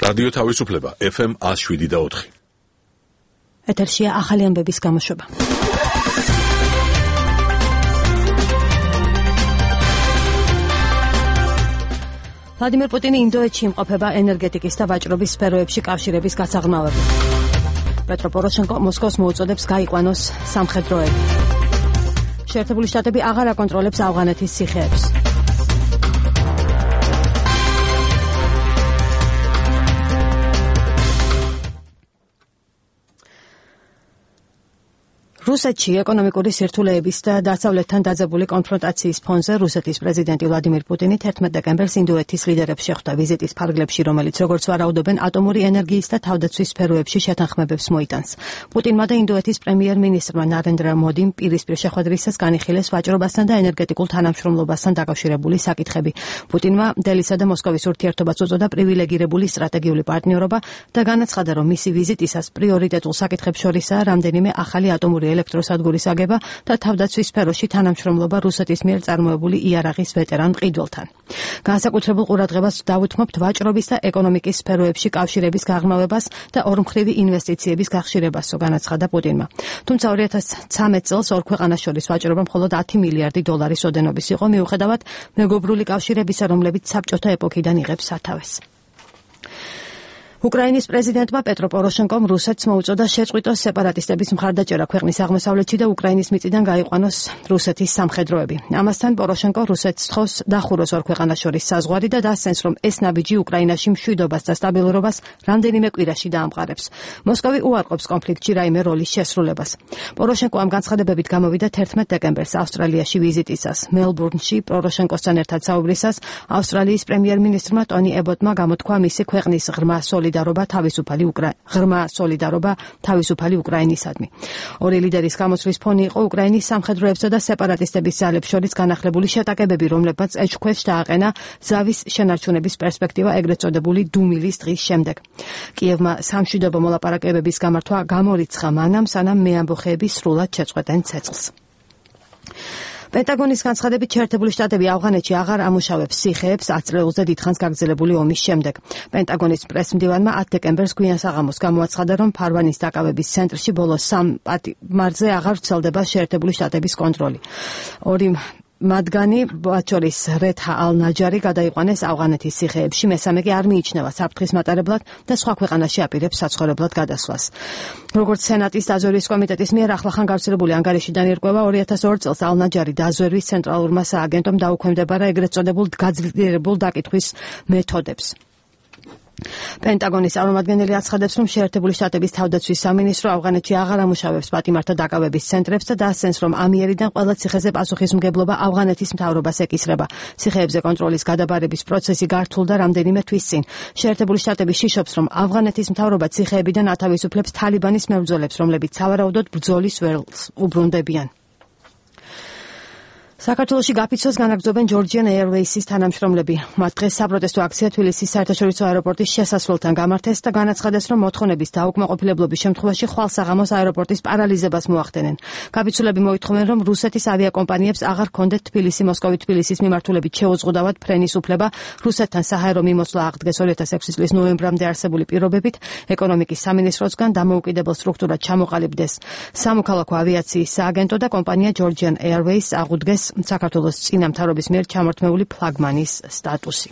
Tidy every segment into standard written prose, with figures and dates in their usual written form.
რადიო თავისუფლება FM 107.4. ეთერშია ახალი ამბების გამოშვება. ვლადიმერ პუტინი ინდოეთში იმყოფება ენერგეტიკის და ვაჭრობის სფეროებში კავშირების გასაღრმავებით. პეტრო პოროშენკო მოსკოვს მოუწოდებს გაიყვანოს სამხედროები. შეერთებული შტატები აღარ აკონტროლებს ავღანეთის ციხეებს. რუსეთში ეკონომიკური სირთულეების და დასავლეთთან დაძაბული კონფრონტაციის ფონზე რუსეთის პრეზიდენტი ვლადიმერ პუტინი 11 დეკემბერს ინდოეთის ლიდერებს შეხვდა ვიზიტის ფარგლებში, რომელიც როგორც ვარაუდობენ, ატომური ენერგიის და თავდაცვის სფეროებში შეთანხმებებს მოიტანს. პუტინმა და ინდოეთის პრემიერ-მინისტრმა ნარენდრა მოდიმ პირისპირ შეხვედრისას განიხილეს ვაჭრობასთან და ენერგეტიკულ თანამშრომლობასთან დაკავშირებული საკითხები. პუტინმა დელისა და მოსკოვის ურთიერთობას უწოდა პრივილეგირებული სტრატეგიული პარტნიორობა და განაცხადა, რომ მისი ვიზიტისას პრიორიტეტულ საკითხებს შორისაა რამდენიმე ახალი ატომური ელექტროსადგურის აგება და თავდაცვის სფეროში თანამშრომლობა რუსეთის მიერ წარმოებული იარაღის ვეტერან მყიდველთან. განსაკუთრებულ ყურადღებას დავუთმობთ ვაჭრობის და ეკონომიკის სფეროებში კავშირების გაღრმავებას და ორმხრივი ინვესტიციების გახშირებასო, განაცხადა პუტინმა. თუმცა 2013 წელს ორ ქვეყანას შორის ვაჭრობა მხოლოდ 10 მილიარდი დოლარის ოდენობის იყო, მიუხედავად მეგობრული კავშირებისა, რომლებიც საბჭოთა ეპოქიდან იღებს სათავეს. უკრაინის პრეზიდენტმა პეტრო პოროშენკომ რუსეთს მოუწოდა შეწყვიტოს სეპარატისტების მხარდაჭერა ქვეყნის აღმოსავლეთში და უკრაინის მიწიდან გაიყვანოს რუსეთის სამხედროები. ამასთან პოროშენკო რუსეთს თხოვს დახუროს ორ ქვეყანას შორის საზღვარი და დასცენს, რომ ეს ნაბიჯი უკრაინაში მშვიდობას და სტაბილურობას რამდენიმე კვირაში დაამყარებს. მოსკოვი უარყოფს კონფლიქტში რაიმე როლის შესრულებას. პოროშენკო ამ განცხადებებით გამოვიდა 11 დეკემბერს ავსტრალიაში ვიზიტისას. მელბურნში პოროშენკოსთან ერთად საუბრისას ავსტრალიის პრემიერ-მინისტრმა ტონი ებოტმა გამოთქვა მისი ქვეყნის ღრმა სოლიდარობა თავისუფალი უკრაინისადმი. ორი ლიდერის გამოსვლის ფონი იყო უკრაინის სამხედროებსა და სეპარატისტების ძალებს შორის განახლებული შეტაკებები, რომლებმაც ეჭვქვეშ დააყენა ზავის შენარჩუნების პერსპექტივა ეგრეთ წოდებული დუმილის დღის შემდეგ. კიევმა სამშვიდობო მოლაპარაკებების გამართვა გამორიცხა მანამ, სანამ მეამბოხეები სრულად შეწყვეტენ ცეცხლს. პენტაგონის განცხადებით შეერთებული შტატები ავღანეთში აღარ ამუშავებს ციხეებს 10 წლეულზე დიდხანს გაგრძელებული ომის შემდეგ. პენტაგონის პრესმდივანმა 10 დეკემბერს გვიან საღამოს გამოაცხადა, რომ ფარვანის დაკავების ცენტრში ბოლო 3 მარტზე აღარ ვრცელდება შეერთებული შტატების კონტროლი. ორი მათგანი, ბაჩორის რეთა ალ-ნაჯარი გადაიყვანეს ავღანეთის ციხეებში, მესამე კი არ მიიჩნევა საფრთხის მატარებლად და სხვა ქვეყანაში აპირებს საცხოვრებლად გადასვლას. როგორც სენატის დაზვერვის კომიტეტის მიერ ახლახან გავრცელებული ანგარიშიდან ირკვევა, 2002 წელს ალ-ნაჯარი დაზვერვის ცენტრალურმა სააგენტომ დაუქვემდებარა ეგრეთ წოდებულ გაძლიერებულ დაკითხვის მეთოდებს. პენტაგონის წარმომადგენელი აცხადებს, რომ შეერთებული შტატების თავდაცვის სამინისტრო ავღანეთში აღარ ამუშავებს პატიმართა დაკავების ცენტრებს და დასცენს, რომ ამიერიდან ყველა ციხეზე პასუხისმგებლობა ავღანეთის მთავრობას ეკისრება. ციხეებზე კონტროლის გადაბარების პროცესი გართულდა რამდენიმე თვის წინ. შეერთებული შტატები შიშობს, რომ ავღანეთის მთავრობა ციხეებიდან ათავისუფლებს თალიბანის მებრძოლებს, რომლებიც სავარაუდოდ ბრძოლის ველს უბრუნდებიან. საქართველოში გაფიცვას განაგრძობენ Georgian Airways-ის თანამშრომლები. მათ დღეს საპროტესტო აქცია თბილისის საერთაშორისო აეროპორტის შესასვლელთან გამართეს და განაცხადეს, რომ მოთხოვნების დაუკმაყოფილებლობის შემთხვევაში ხვალსაღამოს აეროპორტის პარალიზებას მოახდენენ. გაფიცვლები მოითხოვენ, რომ რუსეთის ავიაკომპანიებს აღარ ჰქონდეთ თბილისი-მოსკოვი-თბილისის მიმართულებით შეუზღუდავად ფრენის უფლება. რუსეთთან საჰაერო მიმოსვლა აღდგეს 2006 წლის ნოემბრამდე არსებული პირობებით. ეკონომიკის სამინისტროსგან დამოუკიდებელ სტრუქტურად ჩამოყალიბდეს სამოქალაქო ავიაციის სააგენტო და კომპანია Georgian Airways აღუდგეს საქართველოს წინამთავრობის მიერ ჩამორთმეული ფლაგმანის სტატუსი.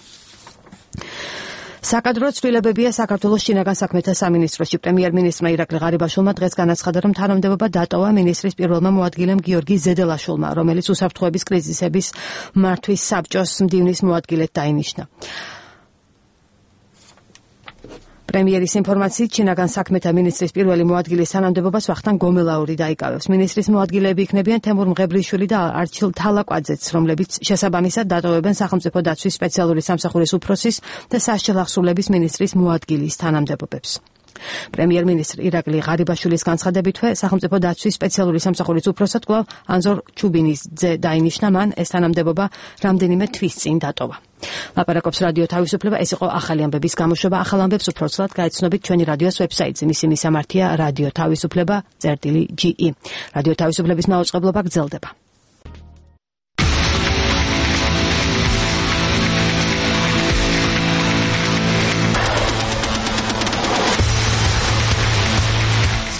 საკადრო ცვლილებებია საქართველოს შინაგან საქმეთა სამინისტროში. პრემიერ-მინისტრმა ირაკლი ღარიბაშვილმა დღეს განაცხადა, რომ თანამდებობა დატოვა მინისტრის პირველმა მოადგილემ გიორგი ზედელაშვილმა, რომელიც უსაფრთხოების კრიზისების მართვის საბჭოს მდივნის მოადგილედ დაინიშნა. პრემიერის ინფორმაციით, შინაგან საქმეთა მინისტრის პირველი მოადგილის თანამდებობას ვახტანგ გომელაური დაიკავებს. მინისტრის მოადგილეები იქნებიან თემურ მღებრიშვილი და არჩილ თალაკვაძეც, რომლებიც შესაბამისად დატოვებენ სახელმწიფო დაცვის სპეციალური სამსახურის უფროსის და სასჯელახსრულების მინისტრის მოადგილის თანამდებობებს. პრემიერ-მინისტრი ირაკლი ღარიბაშვილის განცხადებითვე სახელმწიფო დაცვის სპეციალური სამსახურის უფროსად კვლავ ანზორ ჩუბინიძე დაინიშნა, მან ეს თანამდებობა რამდენიმე თვის წინ დატოვა. ლაპარაკობს რადიო თავისუფლება, ეს იყო ახალი ამბების გამოშვება. ახალ ამბებს უფრო ცუდად გაეცნობით ჩვენი რადიოს ვებსაიტზე. მისი მისამართია რადიო თავისუფლება.ge. რადიო თავისუფლების მაუწყებლობა გრძელდება.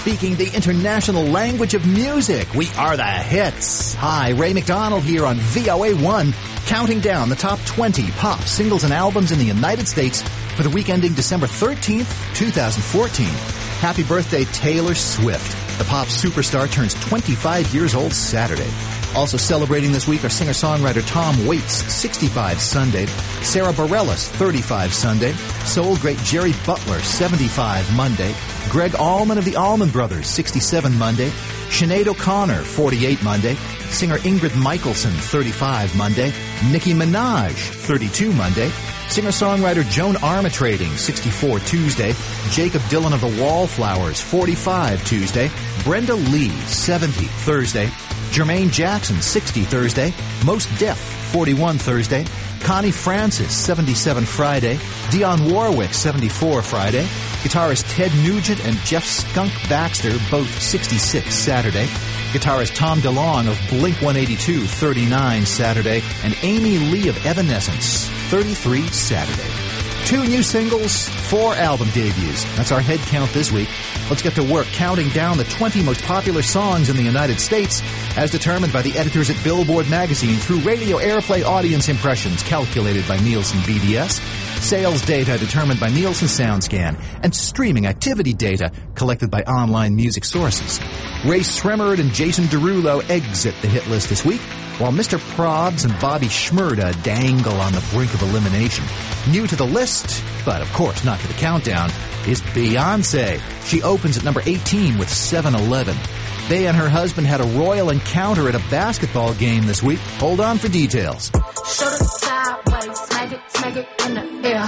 speaking the international language of music. We are the hits. Hi, Ray McDonald here on VOA1, counting down the top 20 pop singles and albums in the United States for the week ending December 13th, 2014. Happy birthday, Taylor Swift. The pop superstar turns 25 years old Saturday. Also celebrating this week are singer-songwriter Tom Waits, 65 Sunday, Sarah Bareilles, 35 Sunday, soul great Jerry Butler, 75 Monday, Greg Allman of the Allman Brothers, 67 Monday, Sinead O'Connor, 48 Monday, singer Ingrid Michaelson, 35 Monday, Nicki Minaj, 32 Monday, singer-songwriter Joan Armatrading, 64 Tuesday, Jacob Dylan of the Wallflowers, 45 Tuesday, Brenda Lee, 70 Thursday, Jermaine Jackson, 60 Thursday, Mos Def, 41 Thursday, Connie Francis, 77 Friday, Dionne Warwick, 74 Friday, guitarist Ted Nugent and Jeff Skunk Baxter, both 66 Saturday, guitarist Tom DeLonge of Blink-182, 39 Saturday, and Amy Lee of Evanescence, 33 Saturday. 2 new singles, 4 album debuts. That's our head count this week. Let's get to work counting down the 20 most popular songs in the United States, as determined by the editors at Billboard magazine through radio airplay audience impressions calculated by Nielsen BDS, sales data determined by Nielsen SoundScan, and streaming activity data collected by online music sources. Ray Sremmurd and Jason Derulo exit the hit list this week, while Mr. Probs and Bobby Shmurda dangle on the brink of elimination. New to the list, but of course not to the countdown, is Beyoncé. She opens at number 18 with 7-11. They and her husband had a royal encounter at a basketball game this week. Hold on for details. Shoulder sideways, smack it in the air.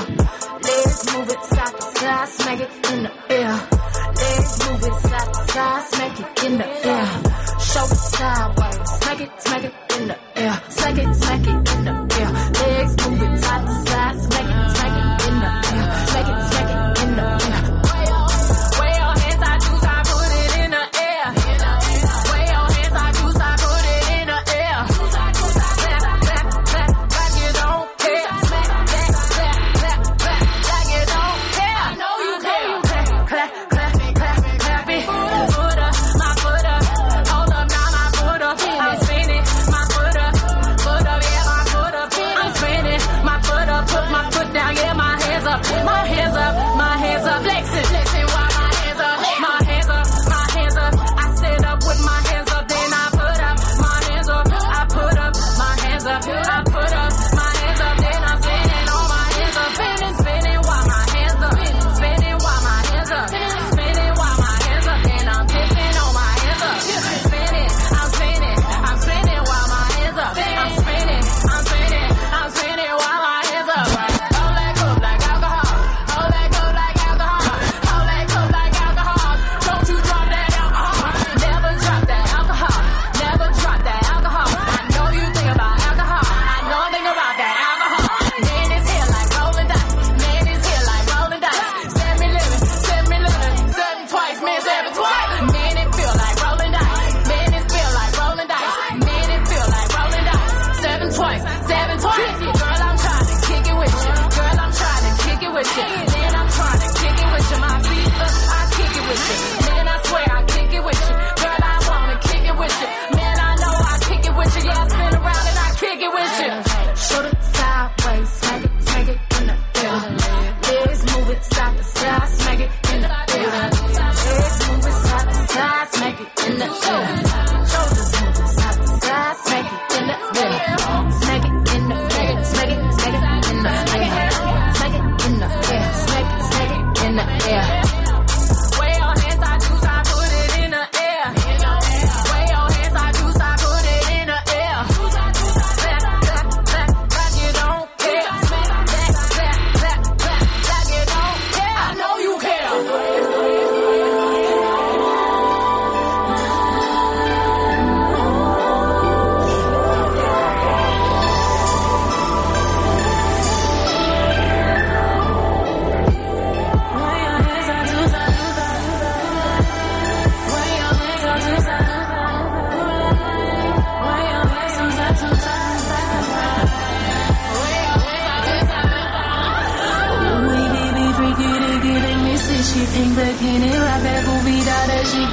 Legs move it side to side, smack it in the air. Legs move it side to side, smack it in the air. Shoulder sideways, smack it in the air. Smack it in the air. Legs move it side to side, smack it in the air. Smack it in the air. Way your hands, I do, I put it in the air. Way your hands, I do, I put it in the air. Clap, like you don't care. Clap, like you don't care. I know you care. Clap it. My foot up. Hold up, now my foot up. I'm spinning. My foot up, yeah, my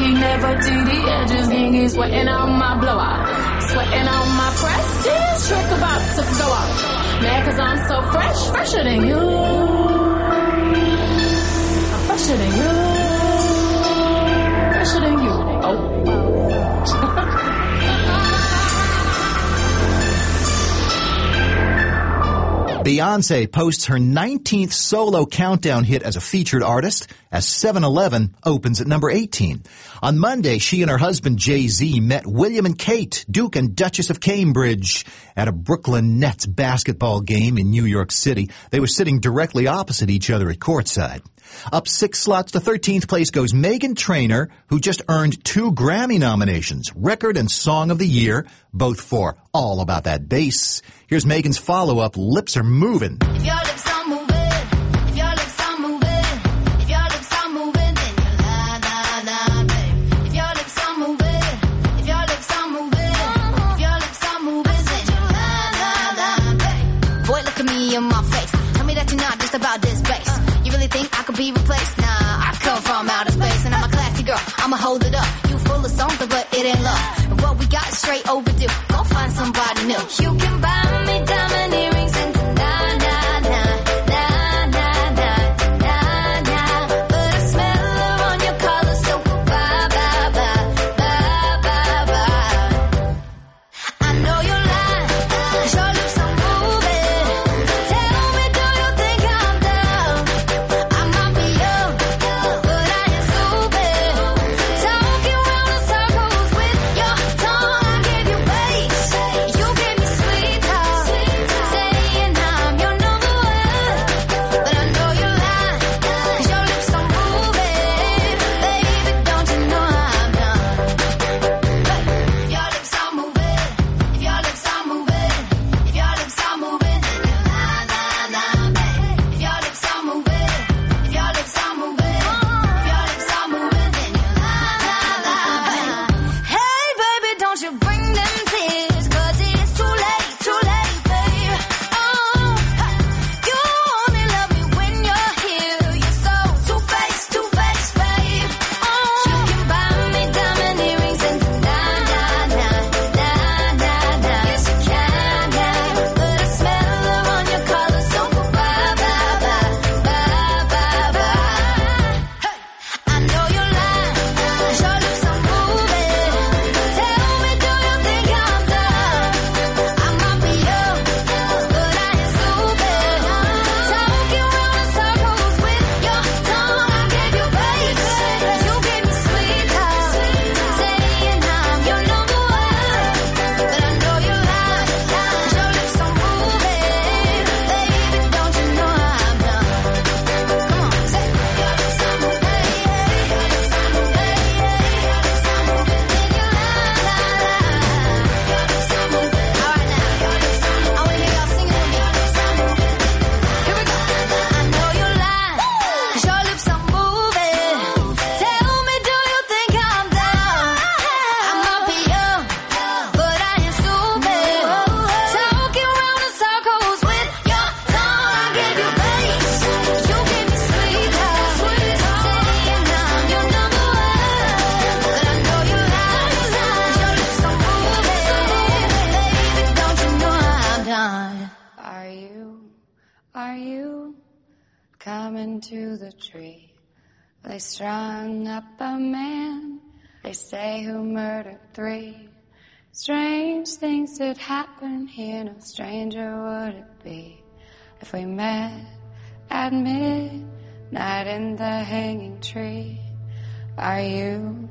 we never did it. Edges getting sweating on my blowout. Sweating on my prestige. Trick about to go out. Mad cause I'm so fresh. Fresher than you. I'm fresher than you. Fresher than you. Oh. Beyonce posts her 19th solo countdown hit as a featured artist as 7-Eleven opens at number 18. On Monday, she and her husband Jay-Z met William and Kate, Duke and Duchess of Cambridge, at a Brooklyn Nets basketball game in New York City. They were sitting directly opposite each other at courtside. Up 6 slots to 13th place goes Meghan Trainor, who just earned 2 Grammy nominations, Record and Song of the Year, both for All About That Bass. Here's Meghan's follow-up, Lips Are Moving. If your lips are moving, if your lips are moving, if your lips are moving, then you la la la, babe. If your lips are moving, if your lips are moving, if your lips are moving, then you la la la, babe. Boy, look at me in my face. Tell me that you're not just about this bass. You really think I could be replaced? Nah, I come from outer space and I'm a classy girl. I'ma hold it up. You full of something, but it ain't love. And what we got is straight overdue. Go find somebody new. You can buy me diamond earrings and nah, nah, nah, nah, nah, nah, nah, nah. But I smell her on your collar, so bye, bye, bye, bye, bye, bye. I know you're lying, 'cause your lips are moving. Tell me, do you think I'm down? I might be young, but I ain't stupid. Talking round in circles with your tongue. I gave you bass, you gave me sweet talk. Saying I'm your number one, but I know you're lying, 'cause your lips are moving. Baby, don't you know I'm done? If your lips are moving, if your lips are moving, if your lips are moving, then you la la la, babe. If your lips are moving, if your lips are moving, if your lips are moving, then you la la la, babe. Hey, baby, don't you bring them tears, 'cause it's too late, babe. Oh, you only love me when you're here. You're so two-faced, babe. Oh, you can buy me diamond earrings and nah, nah, nah, nah, nah, nah. Yes, you can, yeah. But I smell her on your collar, so bye, bye, bye, bye, bye, bye. Hey, I know you're lying, 'cause your lips are moving. Tell me, do you think I'm done? I might be young, but I ain't stupid. Talking round in circles with your tongue. I gave you bass, you gave me sweet talk. Saying I'm your number one, but I know you're lying, 'cause your lips are moving. Baby, don't you know I'm done? Come on, say your lips are moving, your lips are moving, your lips are moving, then you la la la. Your lips are moving. All right now, your lips are moving. I wanna hear y'all singing with me. Your lips are moving. Here we go. I know you're lying, 'cause your lips are moving. Tell me, do you think I'm down? I might be young, but I ain't stupid. Talking round in circles with your tongue. I gave you bass, you gave me sweet talk. Saying I'm your number one, but I know you're lying, 'cause your lips are moving. Baby, don't you know I'm done? Are you coming to the tree? They strung up a man, they say, who murdered 3. Strange things that happen here, no stranger would it be if we met at midnight in the hanging tree. Are you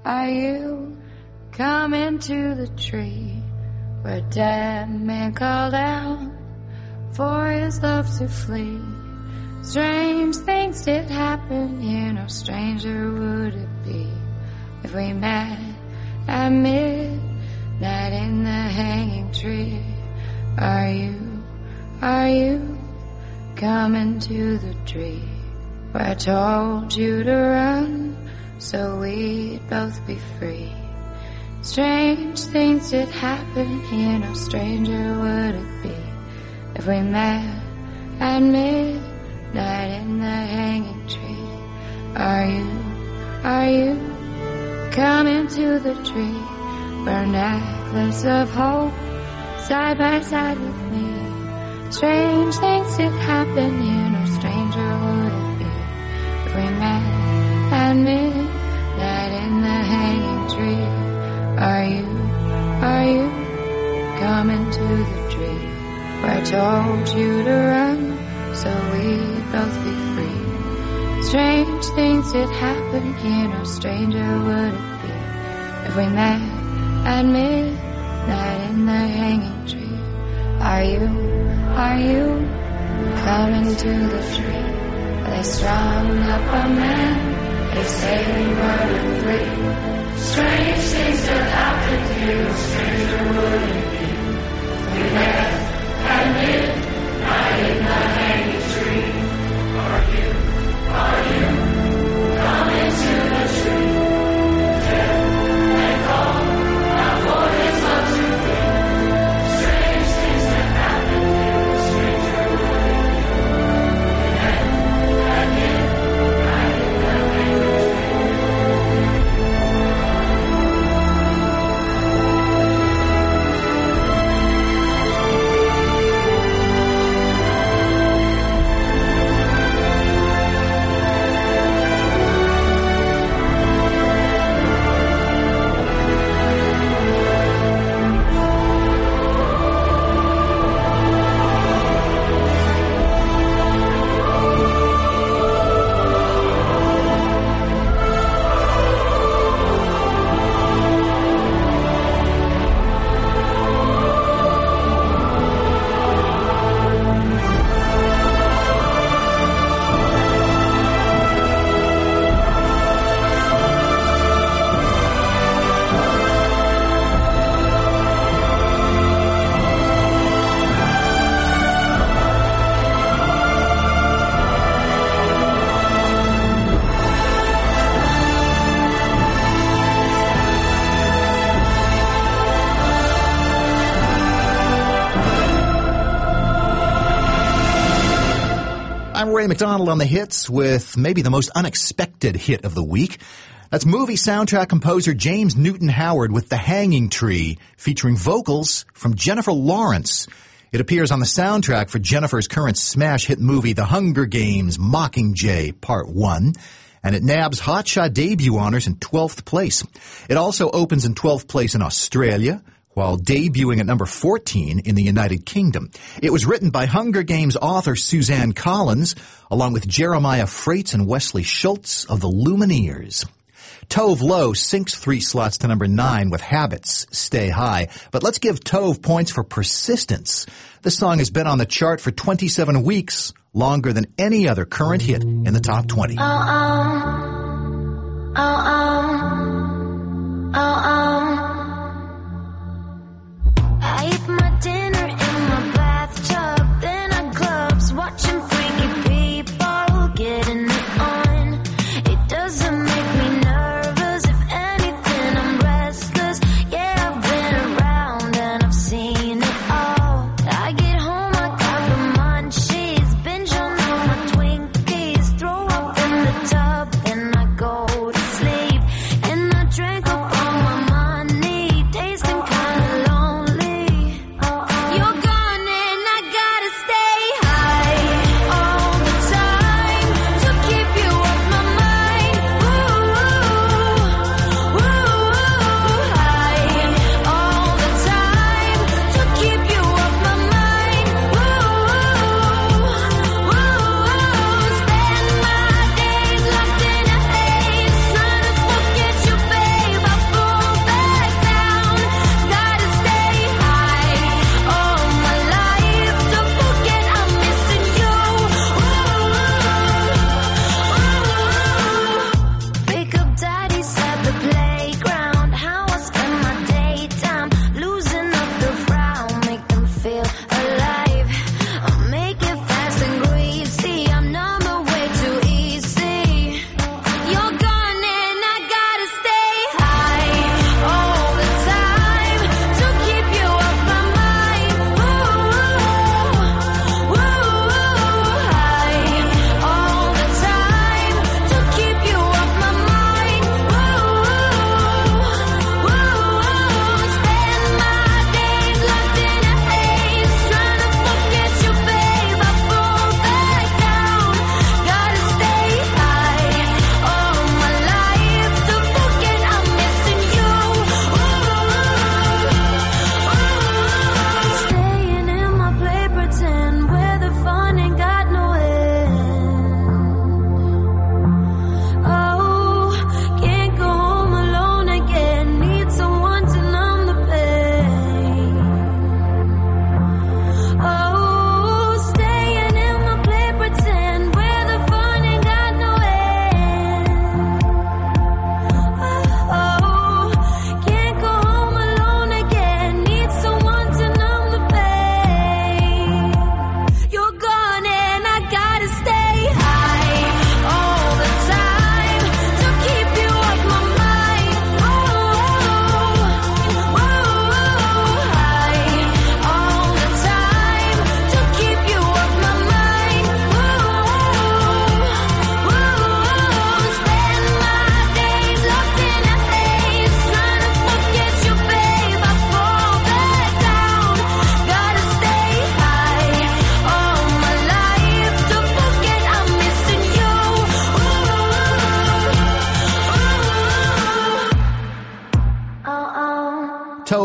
coming to the tree where a dead man called out for his love to flee? Strange things did happen here, no stranger would it be if we met at midnight in the hanging tree. Are you coming to the tree where I told you to run so we'd both be free? Strange things did happen here, no stranger would it be if we met at midnight in the hanging tree. Are you come into the tree, wear a necklace of hope, side by side with me. Strange things did happen here, no stranger would it be if we met at midnight in the hanging tree. Are you coming to the tree where I told you to run so we'd both be free? Strange things did happen here, no stranger would it be if we met at midnight in the hanging tree. Are you coming to the tree where they strung up a man, they say we murdered 3. Strange things that happened here, no stranger would it be if we met at midnight in the hanging tree. Are you coming to the tree? Death and cold, now for his love to be. Strange things that happen here, no stranger would it be. And midnight in the hanging tree. I'm Ray McDonald on the hits with maybe the most unexpected hit of the week. That's movie soundtrack composer James Newton Howard with The Hanging Tree, featuring vocals from Jennifer Lawrence. It appears on the soundtrack for Jennifer's current smash hit movie The Hunger Games Mockingjay Part 1, and it nabs Hotshot debut honors in 12th place. It also opens in 12th place in Australia, while debuting at number 14 in the United Kingdom. It was written by Hunger Games author Suzanne Collins, along with Jeremiah Freites and Wesley Schultz of the Lumineers. Tove Lo sinks 3 slots to number 9 with Habits Stay High. But let's give Tove points for persistence. This song has been on the chart for 27 weeks, longer than any other current hit in the top 20. I eat my dinner in my bathtub, then I clubs, watching freaky people getting it on. It doesn't make me nervous, if anything I'm restless. Yeah, I've been around and I've seen it all. I get home, I got the munchies, binge on all my Twinkies, throw up in the tub, then I go to sleep, and I drink up all my money.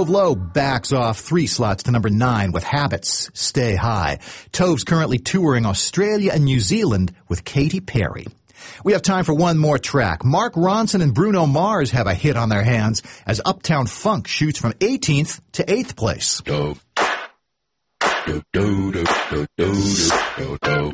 Tove Lo backs off 3 slots to number 9 with Habits, Stay High. Tove's currently touring Australia and New Zealand with Katy Perry. We have time for one more track. Mark Ronson and Bruno Mars have a hit on their hands as Uptown Funk shoots from 18th to 8th place. Do, do, do, do, do, do, do, do.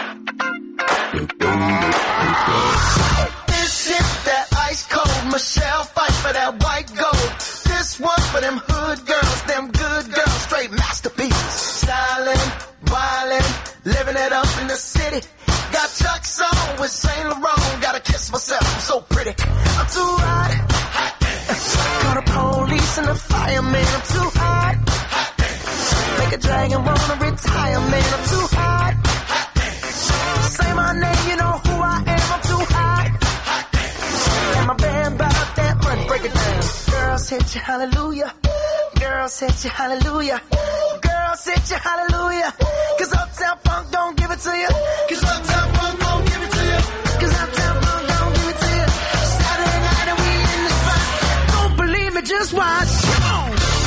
This is that ice cold Michelle fight for that white gold. This one for them hood girls, them good girls, straight masterpieces. Styling, wildin', living it up in the city. Got Chuck's on with Saint Laurent. Gotta kiss myself, I'm so pretty. I'm too hot. Call the police and the fireman. I'm too hot. Make a dragon wanna retire, man. I'm too hot. Say my name, you know who I am. I'm too hot. And my band bought that money. Break it down. Girls hit you, hallelujah. Girls hit you, hallelujah. Girls hit you, hallelujah. Cause Uptown Funk don't give it to you. Cause Uptown Funk don't give it to you. Cause Uptown Funk don't give it to you. Saturday night and we in the spot. Don't believe me, just watch. Come on.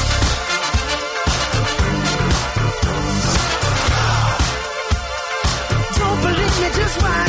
Don't believe me, just watch.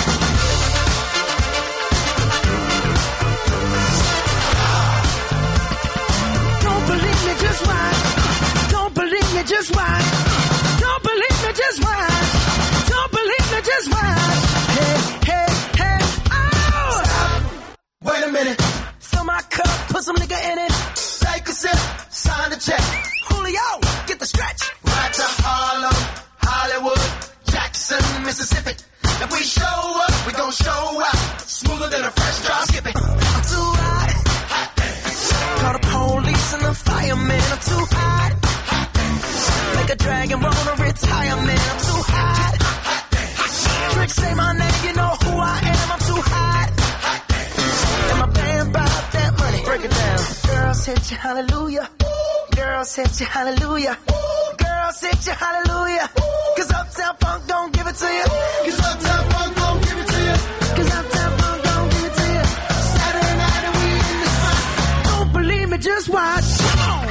Don't believe me, just watch. Don't believe me, just watch. Don't believe me, just watch. Don't believe me, just watch. Hey, hey, hey, oh! Stop. Wait a minute. Fill my cup, put some nigga in it. Take a sip, sign the check. Julio, get the stretch. Right to Harlem, Hollywood, Jackson, Mississippi. If we show up, we gon' show out. Smoother than a fresh drop skipping. I'm too hot. Call the police and the fireman. I'm too hot. Make a dragon wanna retire, man. I'm too hot. Trick say my name, you know who I am. I'm too hot. And my band bought that money. Break it down. Girls hit you, hallelujah. Girls hit you, hallelujah. Girls hit you, hallelujah. Cause Uptown Funk don't give it to you. Cause Uptown Funk don't give it to you. Cause Uptown Funk don't give it to you. Saturday night and we in the spot. Don't believe me, just watch. Come on.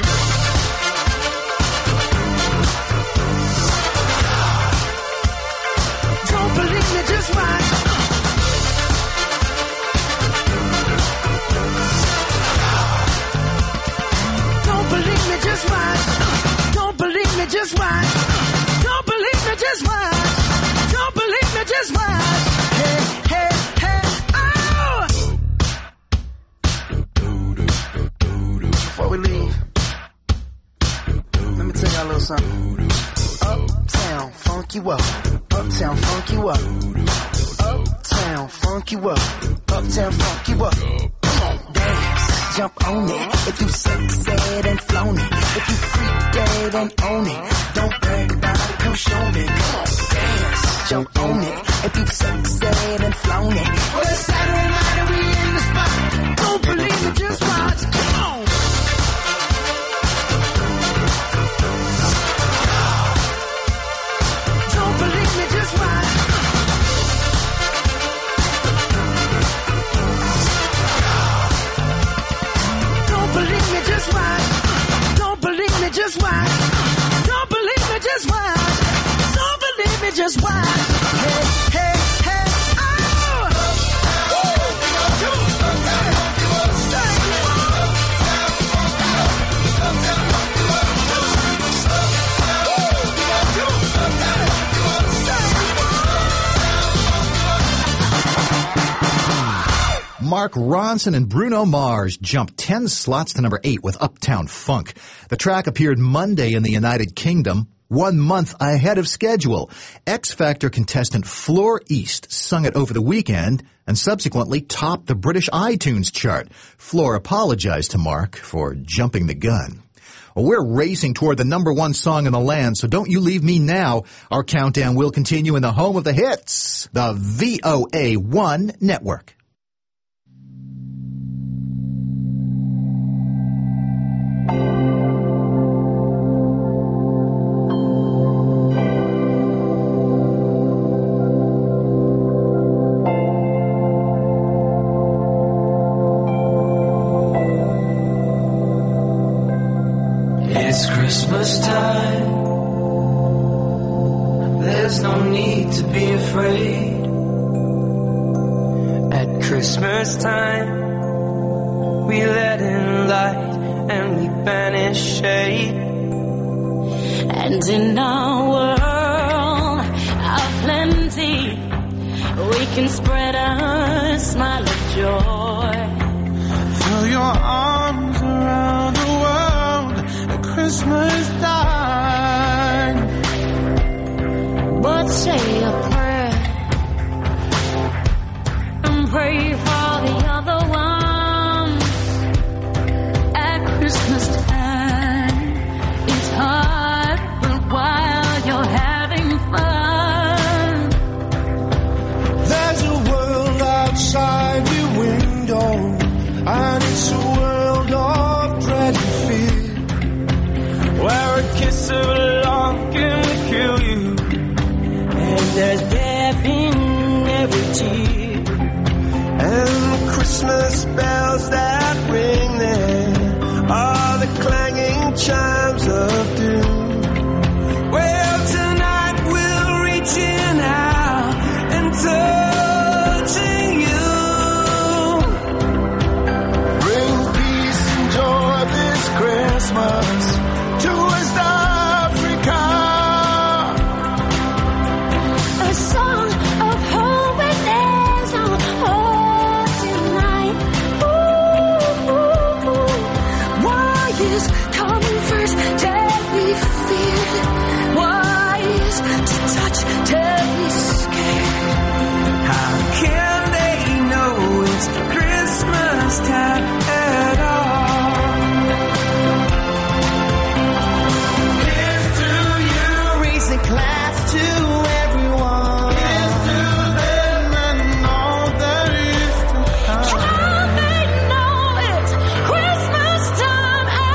Don't believe me, just watch. Don't believe me, just watch. Don't believe me, just watch. Don't believe me, just watch. Don't believe me, just watch. Hey, hey, hey, oh! Before we leave, let me tell y'all a little something. Uptown, funk you up. Uptown, funk you up. Uptown, funk you up. Uptown, funk you up. Come on, dance, jump on it. If you succeed and flown it. If you freak dead and own it. Don't brag about it, come show me. Come on, dance, jump on it. If you succeed and flown it. Well, it's Saturday night and we in the spot. Don't believe it, just watch. Come on. Don't believe me, just watch. Don't believe me, just watch. Don't believe me, just watch. Don't believe me, just watch. Don't believe me, just watch. Hey, hey, hey, oh! Mark Ronson and Bruno Mars jumped 10 slots to number 8 with Uptown Funk. The track appeared Monday in the United Kingdom, 1 month ahead of schedule. X Factor contestant Floor East sung it over the weekend and subsequently topped the British iTunes chart. Floor apologized to Mark for jumping the gun. Well, we're racing toward the number 1 song in the land, so don't you leave me now. Our countdown will continue in the home of the hits, the VOA1 Network. Christmas time. There's no need to be afraid. At Christmas time, we let in light and we banish shade. And in our world of plenty, we can spread a smile of joy. Throw your arms around the world at Christmas time. But say a prayer and pray for the other ones. At Christmas time, it's hard, but while you're having fun, there's a world outside your window, and it's a world of dread and fear, where a kiss of love can kill you, and there's death in every tear. and the Christmas bells that ring there are the clanging chimes of doom. Well, tonight we'll reach in out and touching you. Bring peace and joy this Christmas to West Africa. a song of hope and there's no hope tonight. Ooh, ooh, ooh. Wise comforts deadly fear. Wise to touch deadly scare. How can they know it's Christmas time at all? Here's to you, Raise a glass to everyone. here's to them and all that is to come. Can they know it's Christmas time at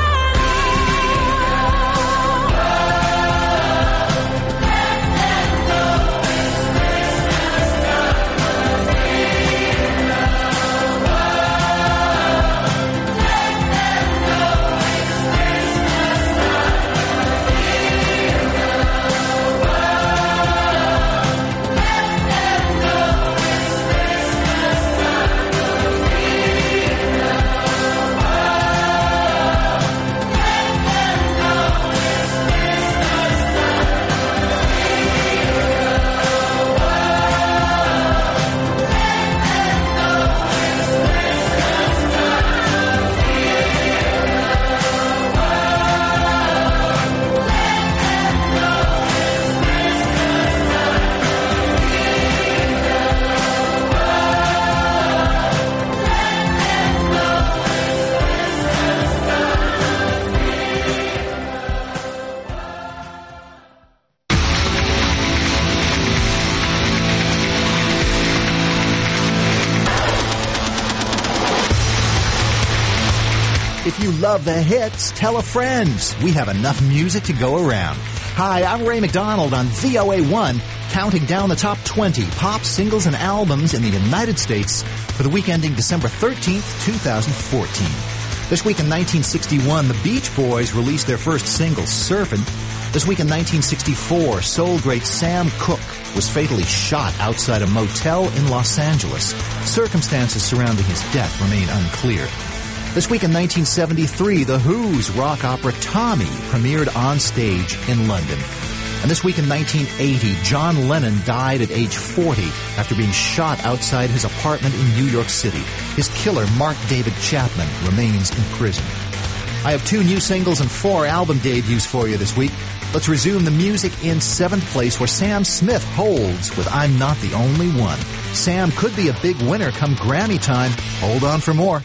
If you love the hits, tell a friend. We have enough music to go around. Hi, I'm Ray McDonald on VOA1, counting down the top 20 pop singles and albums in the United States for the week ending December 13th, 2014. This week in 1961, the Beach Boys released their first single, Surfin'. This week in 1964, soul great Sam Cooke was fatally shot outside a motel in Los Angeles. Circumstances surrounding his death remain unclear. This week in 1973, The Who's rock opera Tommy premiered on stage in London. And this week in 1980, John Lennon died at age 40 after being shot outside his apartment in New York City. His killer, Mark David Chapman, remains in prison. I have 2 new singles and 4 album debuts for you this week. Let's resume the music in 7th place, where Sam Smith holds with I'm Not the Only One. Sam could be a big winner come Grammy time. Hold on for more.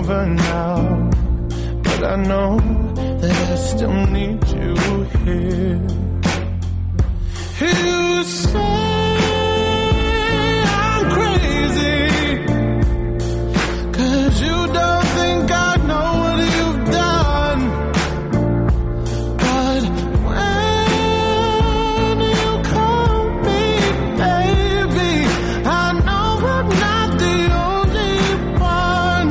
over now, but I know that I still need you here. You say I'm crazy, 'cause you don't think I know what you've done. But when you call me baby, I know I'm not the only one.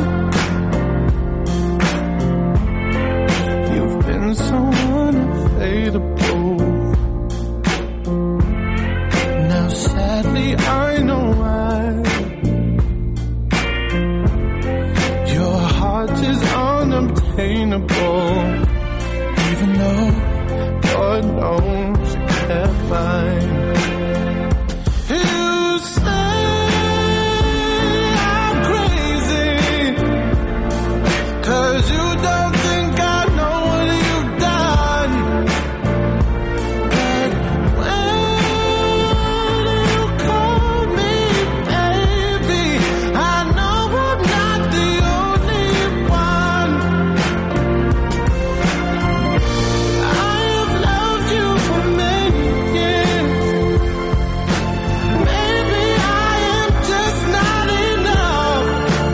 You've been so unavailable. Now sadly I know why. Your heart is unobtainable, even though God knows you can't find. You say I'm crazy, 'cause you don't think I know what you've done. But when you call me baby, I know I'm not the only one. I have loved you for many years. Maybe I am just not enough.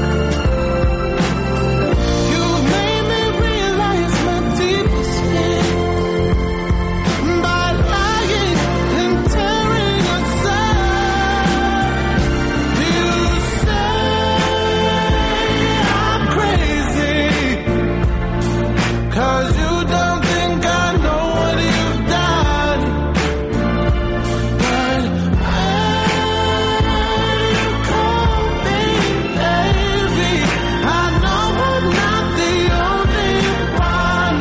You've made me realize my deepest fear by lying and tearing us apart. You say I'm crazy, 'cause you don't think I know what you've done. But when you call me baby, I know I'm not the only one.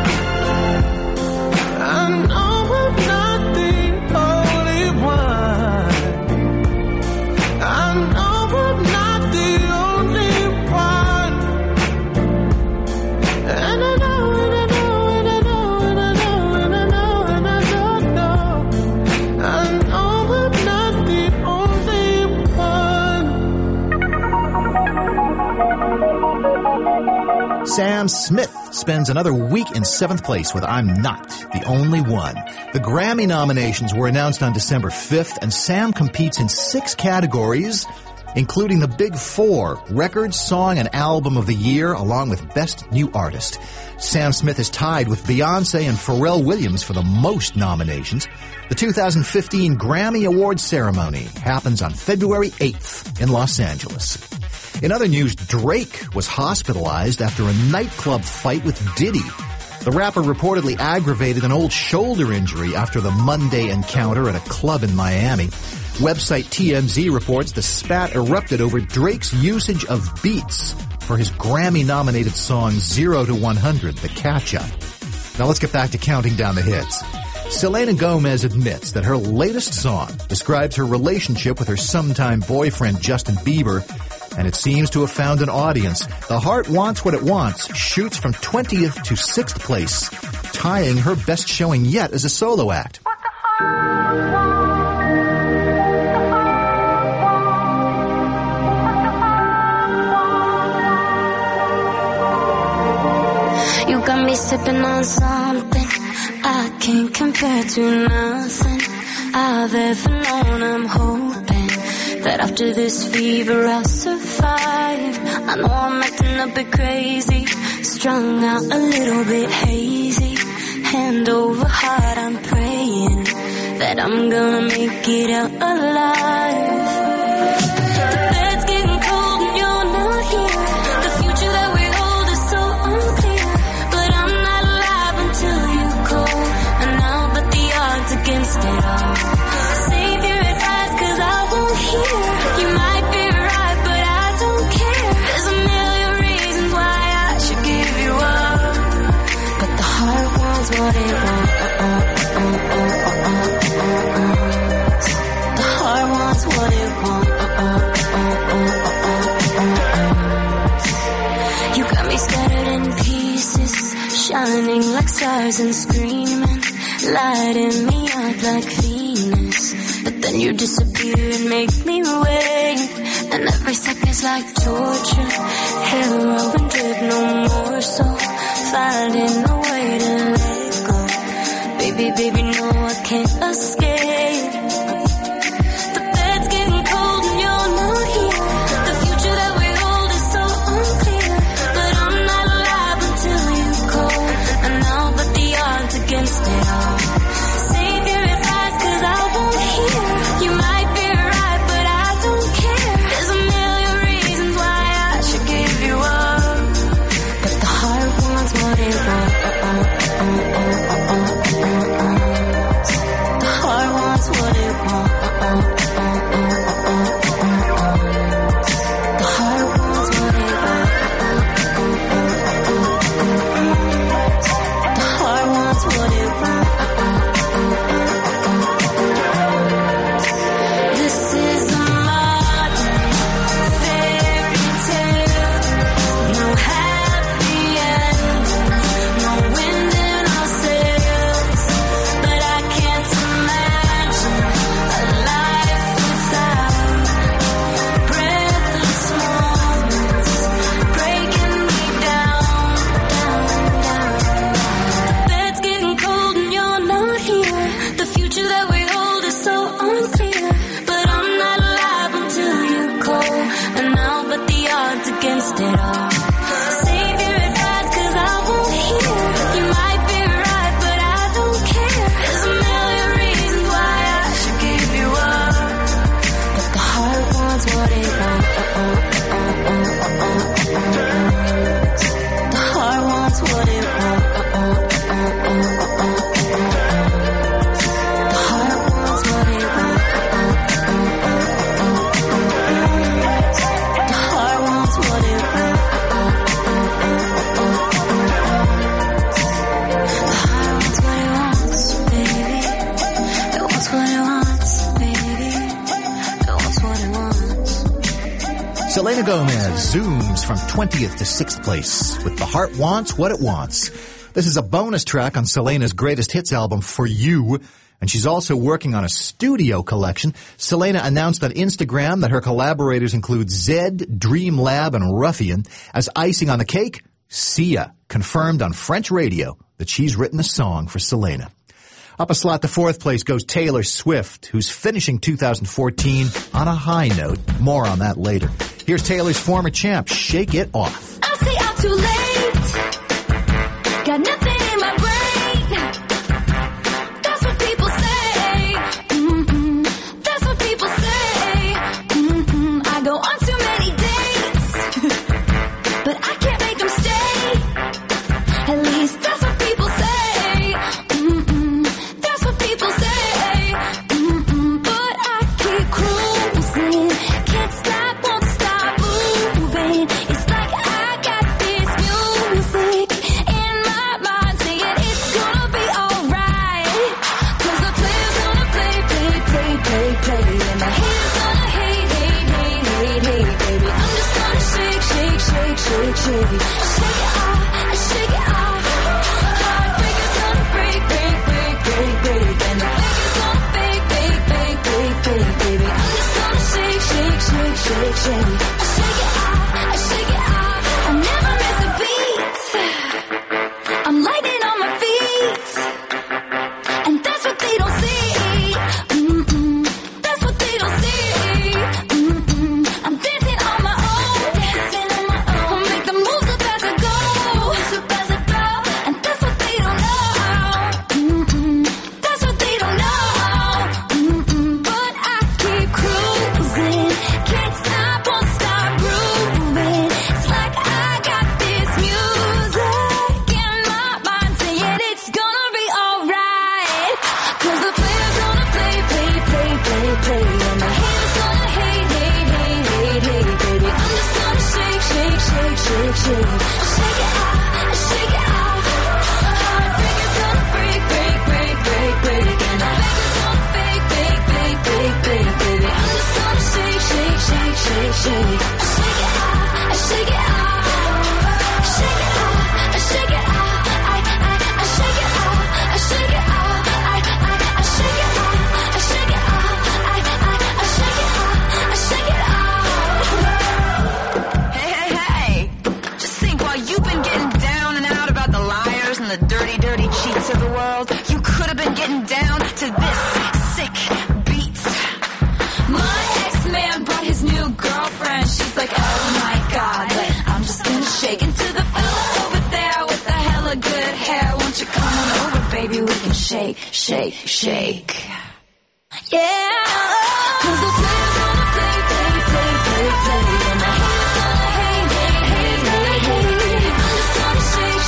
I know I'm not the only one. I know I'm not the only one. And I know, and I know, and I know, and I know, and I know, and I don't know. I know I'm not the only one. Sam Smith spends another week in 7th place with I'm Not the Only One. The Grammy nominations were announced on December 5th, and Sam competes in 6 categories, including the Big Four: Record, Song, and Album of the Year, along with Best New Artist. Sam Smith is tied with Beyonce and Pharrell Williams for the most nominations. The 2015 Grammy Awards ceremony happens on February 8th in Los Angeles. In other news, Drake was hospitalized after a nightclub fight with Diddy. The rapper reportedly aggravated an old shoulder injury after the Monday encounter at a club in Miami. Website TMZ reports the spat erupted over Drake's usage of beats for his Grammy-nominated song 0 to 100, The Catch-Up. Now let's get back to counting down the hits. Selena Gomez admits that her latest song describes her relationship with her sometime boyfriend Justin Bieber, and it seems to have found an audience. The Heart Wants What It Wants shoots from 20th to 6th place, tying her best showing yet as a solo act. You got me sipping on something I can't compare to nothing I've ever known. I'm hoping that after this fever I'll survive. I know I'm acting a bit crazy, strung out a little bit hazy. Hand over heart, I'm praying that I'm gonna make it out alive. The bed's getting cold and you're not here. The future that we hold is so unclear. But I'm not alive until you call, and I'll bet the odds against it all. Save your advice 'cause I won't hear. You might be right, but I don't care. There's a million reasons why I should give you up, but the heart wants what it wants. The heart wants what it wants. You got me scattered in pieces, shining like stars and screaming, lighting me up like Venus. But then you disappear and make me wait, and every second's like torture, heroin Selena Gomez zooms from 20th to 6th place with The Heart Wants What It Wants. This is a bonus track on Selena's greatest hits album, For You, and she's also working on a studio collection. Selena announced on Instagram that her collaborators include Zed, Dream Lab, and Ruffian. As icing on the cake, Sia confirmed on French radio that she's written a song for Selena. Up a slot to 4th place goes Taylor Swift, who's finishing 2014 on a high note. More on that later. Here's Taylor's former champ, Shake It Off. I say I'm too late. Got nothing in my brain. That's what people say. That's what people say. I go on too many dates, but I can't make them stay. At least that's what people say. That's what people say. But I keep cruising. Can't stop, won't stop moving. It's like I got this music in my mind saying it's gonna be alright. 'Cause the player's gonna play. And the haters gonna hate, baby. I'm just gonna shake. Shake it off, shake it off. Heartbreaker's gonna break. And the fakers gonna fake, baby. I'm just gonna shake. I shake it off. I never miss a beat. I'm lightning on my feet. And that's what they don't see. That's what they don't see. I'm dancing on my own. I'll make the moves up as I go. And that's what they don't know. That's what they don't know. But I keep cruising. Can't stop, won't stop grooving. It's like I got this music in my mind saying it's gonna be alright. 'Cause the player's gonna play. And the haters gonna hate, baby. I'm just gonna shake. Shake it off. Heartbreaker's gonna break. And the fakers gonna fake, baby. I'm just gonna shake. I shake it off. Hey. Just think, while you've been getting down and out about the liars and the dirty cheats of the world, you could have been getting down to this sick beat. My ex-man brought his new girlfriend. She's like, oh my god, but I'm just gonna shake into the fella over there with the hella good hair. Won't you come on over, baby? We can shake. Yeah. 'Cause the player's gonna play. And the haters gonna hate, baby. I'm just gonna shake.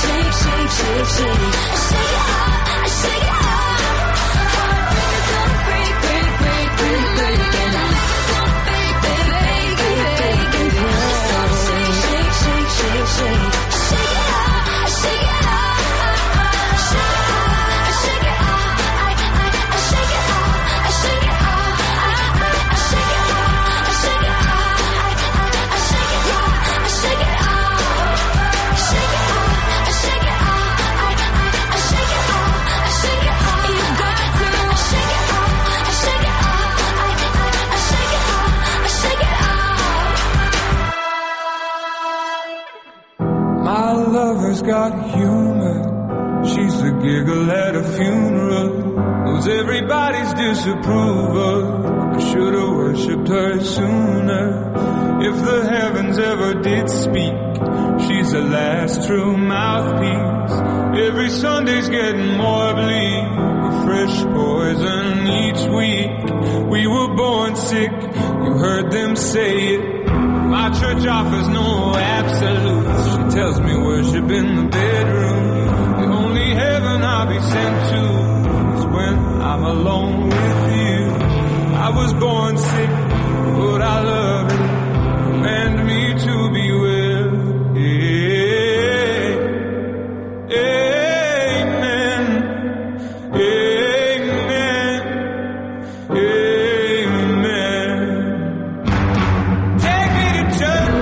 I shake it off. Heartbreaker's gonna break. And the fakers gonna fake, baby. I'm just gonna shake. I shake it off. My lover's got humor. She's the giggle at a funeral. Knows everybody's disapproval. I should've worshipped her sooner. If the heavens ever did speak, she's the last true mouthpiece. Every Sunday's getting more bleak. A fresh poison each week. We were born sick, you heard them say it. My church offers no absolutes. She tells me worship in the bedroom. The only heaven I'll be sent to is when I'm alone with you. I was born sick, but I love it. Command me to be well. Amen. Amen. Amen. Take me to church.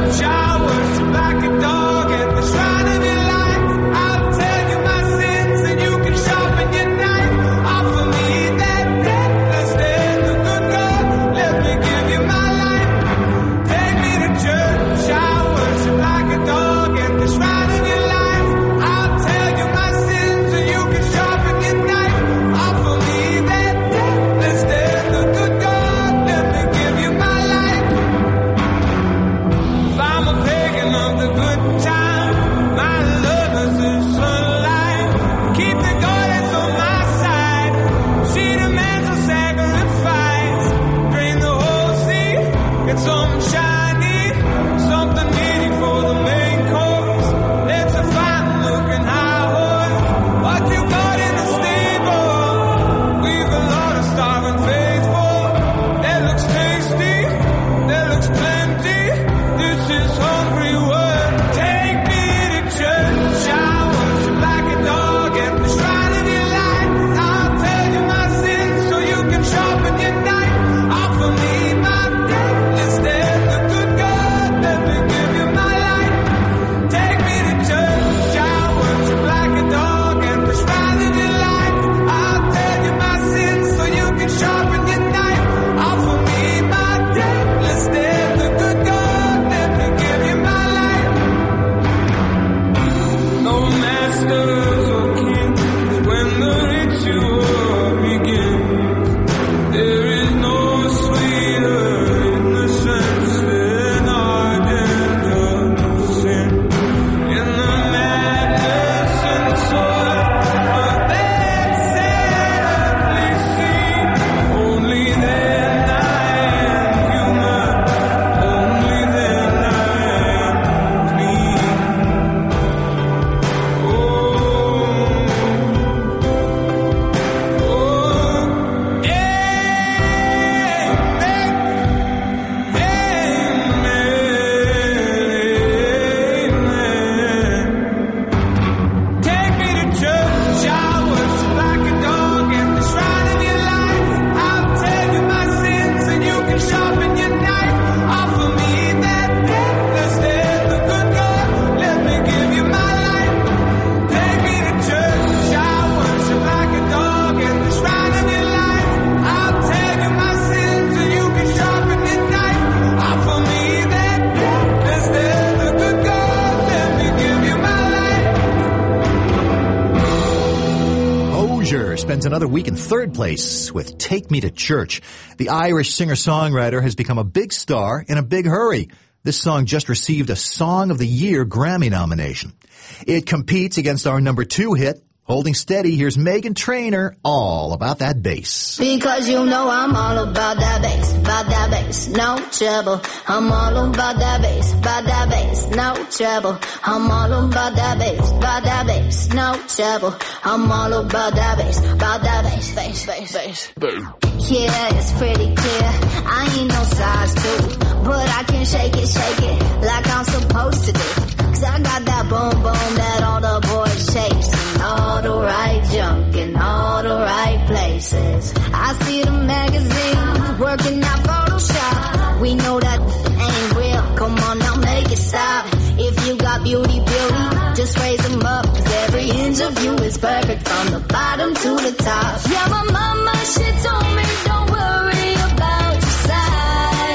spends another week in third place with Take Me to Church. The Irish singer-songwriter has become a big star in a big hurry. This song just received a Song of the Year Grammy nomination. It competes against our number 2 hit, Holding Steady. Here's Meghan Trainor, all about that bass. Because you know I'm all about that bass, no trouble. I'm all about that bass, no trouble. I'm all about that bass, no trouble. I'm all about that bass, bass. Yeah, it's pretty clear. I ain't no size 2, but I can shake it like I'm supposed to do. 'Cause I got that boom boom that all the boys chase, and all the right junk in all the right places. I see the magazine working out Photoshop. We know that ain't real. Come on now, make it stop. If you got beauty, just raise them up. 'Cause every inch of you is perfect from the bottom to the top. Yeah, my mama, she told me don't worry about your size.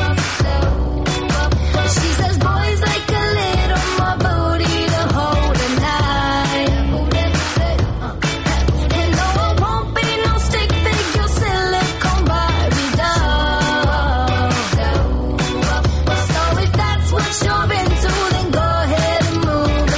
She says boys like a little more booty to hold at night. And no, I won't be no stick figure silicone Barbie doll. So if that's what you're into, then go ahead and move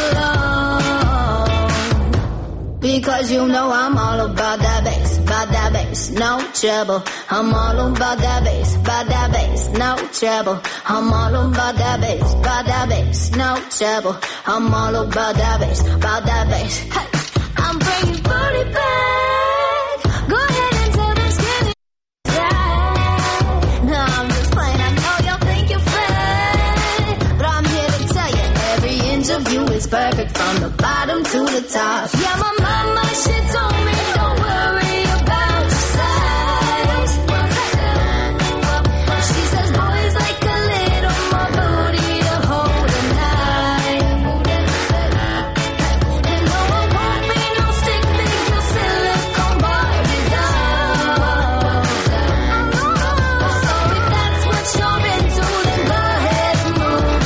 along. Because you know I'm all about that bass, no trouble. I'm all about that bass, no trouble. I'm all about that bass, no trouble. I'm all about that bass, Hey, I'm bringing booty back. Go ahead and tell them skinny side. No, I'm just playing. I know y'all think you're fat, but I'm here to tell you every inch of you is perfect from the bottom to the top. Yeah, my mama, she told me don't worry about your size. She says boys like a little more booty to hold at night. And no, I won't be no stick figure silicone Barbie doll. So if that's what you're into, then go ahead and move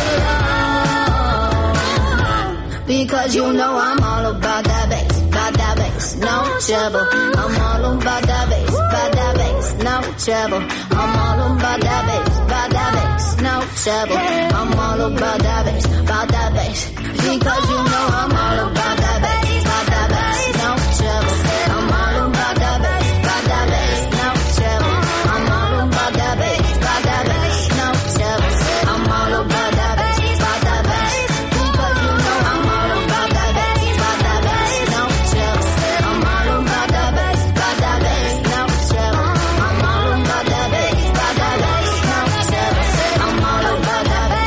along. Because you know I'm all about that bass, no trouble. I'm all about that bass, no trouble. I'm all about that bass, no trouble. I'm all about that bass, because you know I'm all about that bass, no trouble. I'm all about that bass, no trouble. I'm all about that bass, no trouble. I'm all about that bass, because you know I'm all about that bass, no trouble. I'm all about that bass, no trouble. I'm all about that bass, no trouble. I'm all about that bass,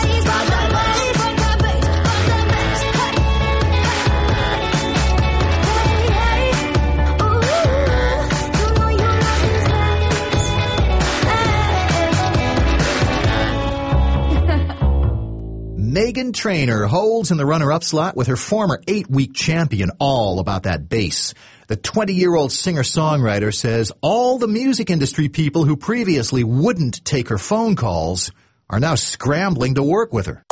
Meghan Trainor holds in the runner-up slot with her former 8-week champion, All About That Bass. The 20-year-old singer-songwriter says all the music industry people who previously wouldn't take her phone calls are now scrambling to work with her.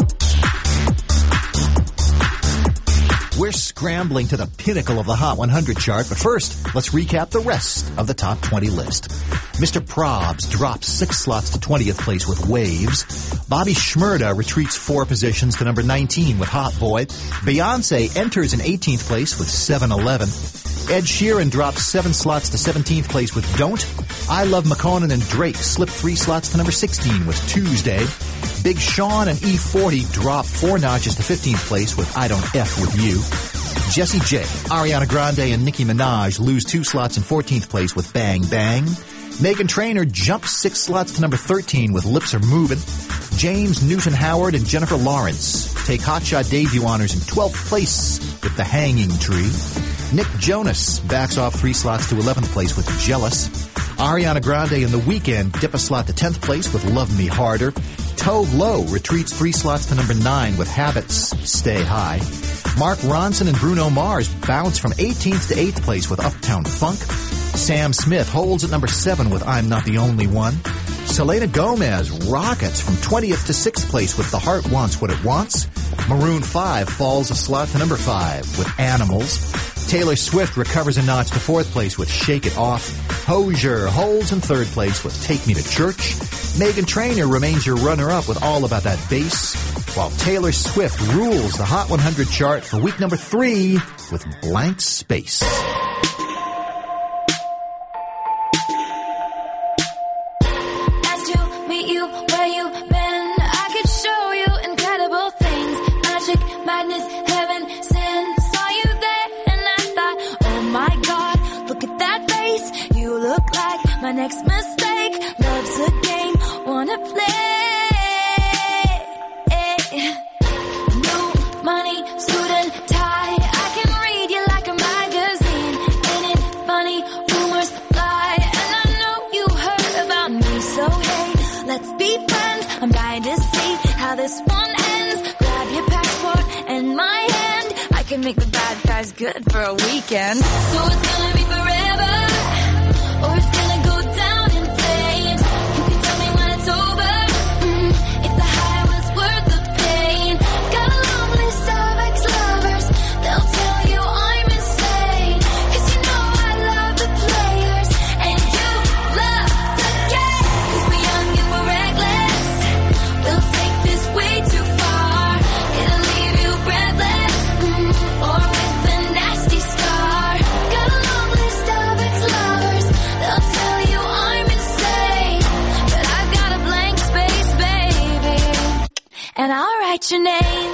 We're scrambling to the pinnacle of the Hot 100 chart, but first, let's recap the rest of the top 20 list. Mr. Probs drops 6 slots to 20th place with Waves. Bobby Shmurda retreats 4 positions to number 19 with Hot Boy. Beyonce enters in 18th place with 7-Eleven. Ed Sheeran drops 7 slots to 17th place with Don't. I Love McConan and Drake slip 3 slots to number 16 with Tuesday. Big Sean and E40 drop 4 notches to 15th place with I Don't F With You. Jessie J, Ariana Grande, and Nicki Minaj lose 2 slots in 14th place with Bang Bang. Meghan Trainor jumps 6 slots to number 13 with Lips Are Movin'. James Newton Howard and Jennifer Lawrence take Hotshot debut honors in 12th place with The Hanging Tree. Nick Jonas backs off 3 slots to 11th place with Jealous. Ariana Grande and The Weeknd dip a slot to 10th place with Love Me Harder. Tove Lo retreats 3 slots to number 9 with Habits Stay High. Mark Ronson and Bruno Mars bounce from 18th to 8th place with Uptown Funk. Sam Smith holds at number 7 with I'm Not the Only One. Selena Gomez rockets from 20th to 6th place with The Heart Wants What It Wants. Maroon 5 falls a slot to number 5 with Animals. Taylor Swift recovers a notch to 4th place with Shake It Off. Hozier holds in 3rd place with Take Me to Church. Meghan Trainor remains your runner-up with All About That Bass, while Taylor Swift rules the Hot 100 chart for week number 3 with Blank Space. Nice to meet you where you been. I could show you incredible things. Magic, madness, heaven, sin. Saw you there and I thought, oh my God, look at that face. You look like my next mistake. Love's a game, wanna play. New money, suit and tie. I can read you like a magazine. Ain't it funny? Rumors fly. And I know you heard about me. So hey, let's be friends. I'm dying to see how this one ends. Grab your passport and my hand. I can make the bad guys good for a weekend. So it's gonna be forever, or it's gonna go down in flames. You can tell me when it's over, if the high was worth the pain. Got a long list of ex-lovers, they'll tell you I'm insane. 'Cause you know I love the players, and you love the game. 'Cause we're young and we're reckless, we'll take this way too far. It'll leave you breathless, or with a nasty scar. Got a long list of ex-lovers, they'll tell you I'm insane. But I've got a blank space, baby, and I'll write your name.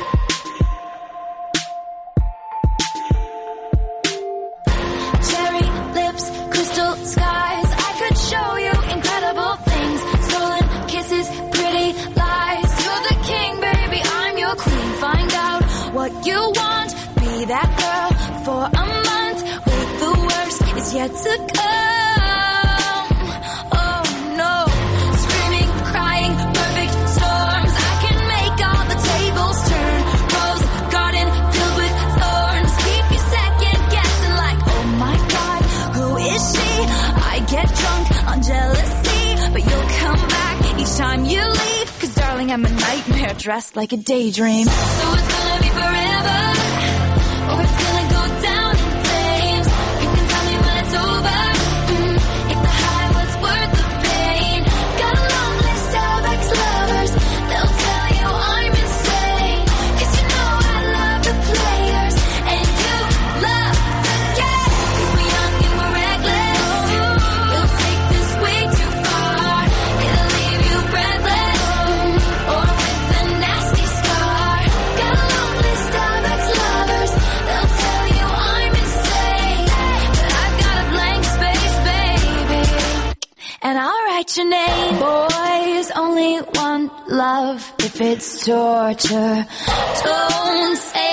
Cherry lips, crystal skies. I could show you incredible things. Stolen kisses, pretty lies. You're the king, baby, I'm your queen. Find out what you want. Be that girl for a month. Wait, the worst is yet to come. Oh no, screaming, crying, perfect storms. I can make all the tables turn. Rose garden filled with thorns. Keep you second guessing like, oh my God, who is she? I get drunk on jealousy, but you'll come back each time you leave. 'Cause darling, I'm a nightmare dressed like a daydream. So it's gonna be forever, or it's gonna go down in flames. You can tell me when it's over, if the high was worth the pain. Got a long list of ex-lovers, they'll tell you I'm insane. 'Cause you know I love the players, and you love the game. 'Cause we're young and we're reckless, we'll take this way too far. It'll leave you breathless, or with a nasty scar. Got a long list of ex-lovers, they'll tell you I'm insane. But I've got a blank space, baby, and I'll write your name. Boys only want love if it's torture. Don't say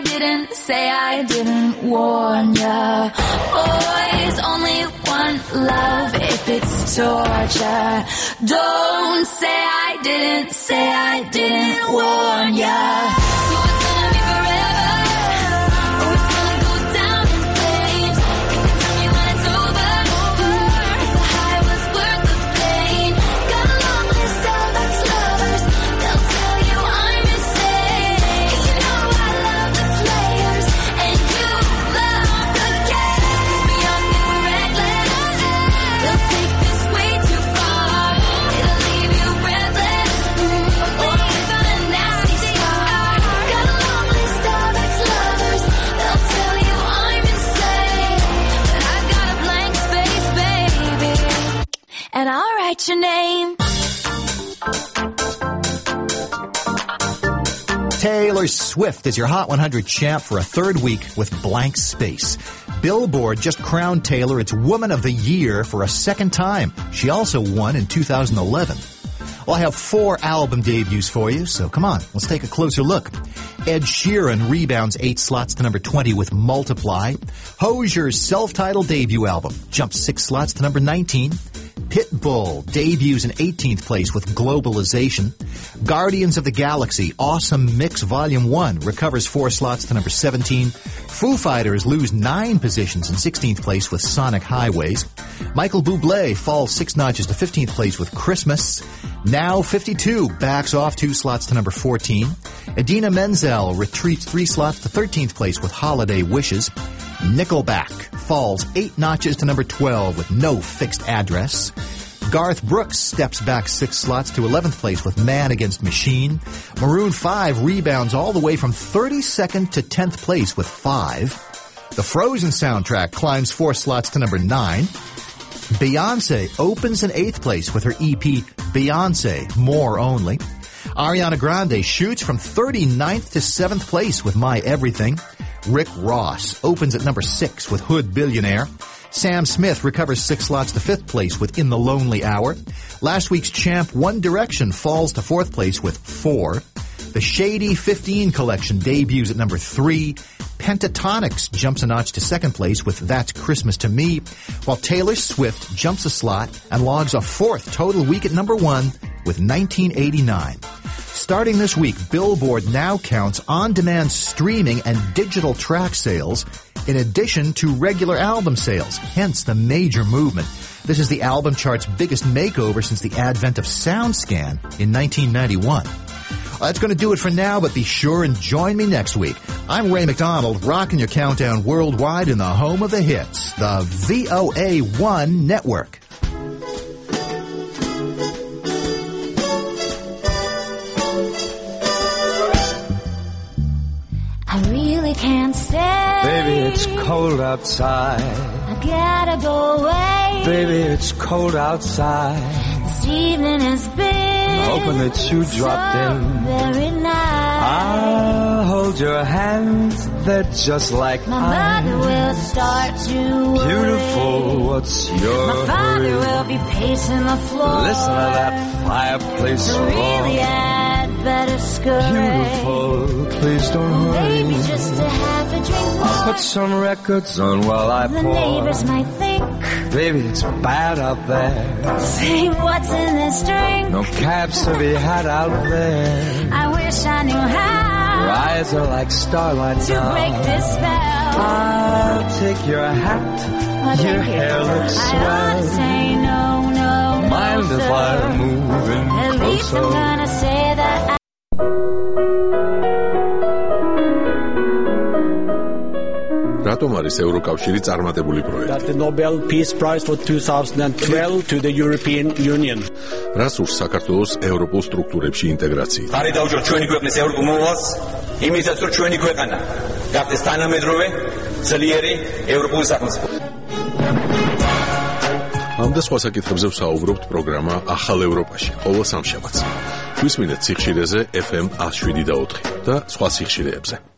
I didn't warn ya. Boys only want love if it's torture. Don't say I didn't warn ya. So it's gonna be forever, or it's gonna go down in flames. You can tell me when it's over, if the high was worth the pain. Got a long list of ex-lovers, they'll tell you I'm insane. 'Cause you know I love the players, and you love the game. 'Cause we're young and we're reckless, we'll take this way too far. It'll leave you breathless, or with a nasty scar. Got a long list of ex-lovers, they'll tell you I'm insane. But I've got a blank space, baby, and I'll write your name. Taylor Swift is your Hot 100 champ for a 3rd week with Blank Space. Billboard just crowned Taylor its Woman of the Year for a 2nd time. She also won in 2011. Well, I have 4 album debuts for you, so come on, let's take a closer look. Ed Sheeran rebounds 8 slots to number 20 with Multiply. Hozier's self-titled debut album jumps 6 slots to number 19. Pitbull debuts in 18th place with Globalization. Guardians of the Galaxy Awesome Mix Volume 1 recovers 4 slots to number 17. Foo Fighters lose 9 positions in 16th place with Sonic Highways. Michael Bublé falls 6 notches to 15th place with Christmas. Now 52 backs off 2 slots to number 14. Idina Menzel retreats 3 slots to 13th place with Holiday Wishes. Nickelback falls 8 notches to number 12 with no fixed address. Garth Brooks steps back 6 slots to 11th place with Man Against Machine. Maroon 5 rebounds all the way from 32nd to 10th place with 5. The Frozen soundtrack climbs 4 slots to number 9. Beyonce opens in 8th place with her EP Beyonce, More Only. Ariana Grande shoots from 39th to 7th place with My Everything. Rick Ross opens at number 6 with Hood Billionaire. Sam Smith recovers 6 slots to 5th place with In the Lonely Hour. Last week's champ One Direction falls to 4th place with 4. The Shady 15 collection debuts at number 3. Pentatonix jumps a notch to 2nd place with That's Christmas to Me, while Taylor Swift jumps a slot and logs a 4th total week at number 1 with 1989. Starting this week, Billboard now counts on-demand streaming and digital track sales in addition to regular album sales, hence the major movement. This is the album chart's biggest makeover since the advent of SoundScan in 1991. Well, that's going to do it for now, but be sure and join me next week. I'm Ray McDonald, rocking your countdown worldwide in the home of the hits, the VOA1 Network. I really can't stay. Baby, it's cold outside. I gotta go away. Baby, it's cold outside. This evening has been Hoping that you dropped so in. very nice. I'll hold your hands, they're just like My mother will start to worry. Beautiful, what's your My father hurry? will be pacing the floor. Listen to that fireplace So roar. really I'd better scurry. Beautiful, please don't hurry. Maybe just to have a drink more. I'll put some records on while I The pour. neighbors might think, Baby, it's bad out there. say what's in this drink. No cabs to be had out there. I wish I knew Your how eyes are like starlight to now. break this spell. I'll take your hat. But Your thank you. hair looks I ought to swell. say no, no, Mind no, if sir. I move in At least I'm closer? gonna say that I რატომ არის ევროკავშირი წარმატებული პროექტი? That the Nobel Peace Prize for 2012 to the European Union. რას ურს საქართველოს ევროპულ სტრუქტურებში ინტეგრაციით? ხარი დაუჭიროთ ჩვენი ქვეყნის ევროპულ მომავალს, იმისაც რომ ჩვენი ქვეყანა გახდეს თანამედროვე, ძლიერი ევროპული სახელმწიფო. ამ და სხვა საკითხებზე ვსაუბრობთ პროგრამა ახალ ევროპაში, ყოველ სამშაბათს. გვისმინეთ სიხშირეზე FM 107.4 და სხვა სიხშირეებზე.